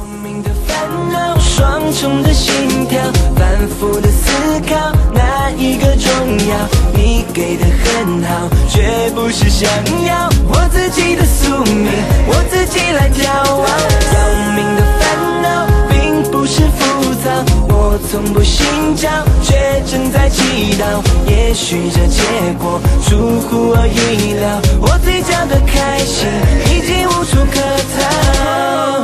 命的烦恼，双重的心跳，反复的思考，哪一个重要？你给的很好，却不是想要。我自己的宿命，我自己来眺望。要命的烦恼，并不是浮躁，我从不心焦，却正在祈祷。也许这结果出乎我意料，我嘴角的开心已经无处可逃。